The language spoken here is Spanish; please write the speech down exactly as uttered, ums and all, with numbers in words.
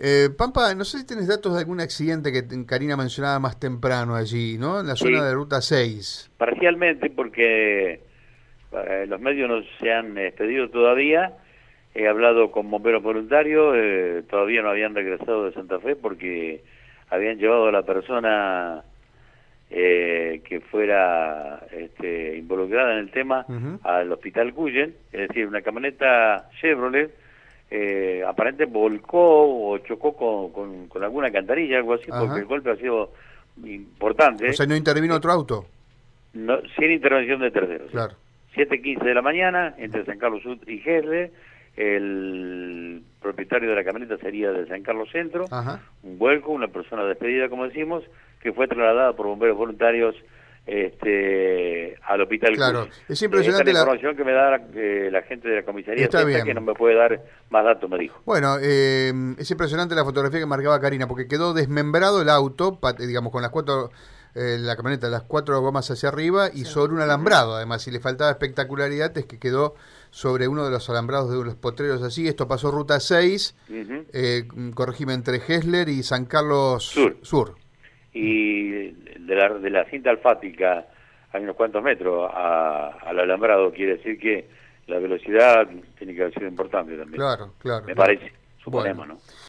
Eh, Pampa, no sé si tienes datos de algún accidente que te- Karina mencionaba más temprano allí, ¿no? En la Sí, zona de Ruta seis. parcialmente porque eh, los medios no se han expedido todavía. He hablado con bomberos voluntarios, eh, todavía no habían regresado de Santa Fe porque habían llevado a la persona eh, que fuera este, involucrada en el tema Ujú. al hospital Cuyen, es decir, una camioneta Chevrolet eh, aparente volcó o chocó con, con, con alguna cantarilla, algo así, porque el Ajá. golpe ha sido O importante, sea, ¿no intervino eh, otro auto? no, sin intervención de terceros. ¿Sí? Claro. siete quince de la mañana, entre San Carlos Sur y Gesle, el propietario de la camioneta sería de San Carlos Centro, Ajá. un vuelco, una persona despedida, como decimos, que fue trasladada por bomberos voluntarios este, al hospital Claro. Cuyen. Es Eh, esta es impresionante la la... información que me da la, eh, la gente de la comisaría Está sexta, que no bien. me puede dar más datos, me dijo. Bueno, eh, es impresionante la fotografía que marcaba Karina, porque quedó desmembrado el auto, pa- digamos, con las cuatro, eh, la camioneta, las cuatro gomas hacia arriba y sobre un alambrado. Además, si le faltaba espectacularidad es que quedó sobre uno de los alambrados de los potreros así. Esto pasó Ruta seis, Ujú. eh, corregime, entre Gesler y San Carlos Sur. Sur. Y de la, de la cinta alfática hay unos cuantos metros a- al alambrado, quiere decir que la velocidad tiene que haber sido importante también. Claro, claro, Me claro. parece, suponemos, Bueno. ¿no?